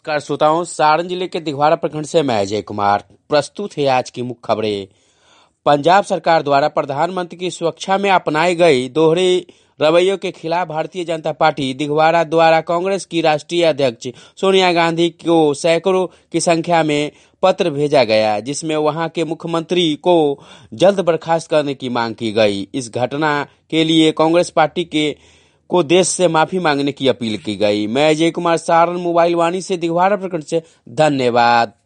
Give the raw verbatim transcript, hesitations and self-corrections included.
नमस्कार श्रोताओं, सारण जिले के दिघवाड़ा प्रखंड से मैं अजय कुमार प्रस्तुत है आज की मुख्य खबरें। पंजाब सरकार द्वारा प्रधानमंत्री की सुरक्षा में अपनाई गई दोहरे रवैयों के खिलाफ भारतीय जनता पार्टी दिघवाड़ा द्वारा कांग्रेस की राष्ट्रीय अध्यक्ष सोनिया गांधी को सैकड़ों की संख्या में पत्र भेजा गया, जिसमें वहां के मुख्यमंत्री को जल्द बर्खास्त करने की मांग की गई। इस घटना के लिए कांग्रेस पार्टी के को देश से माफी मांगने की अपील की गई। मैं अजय कुमार, सारण मोबाइल वाणी से दिघवाड़ा प्रखंड से। धन्यवाद।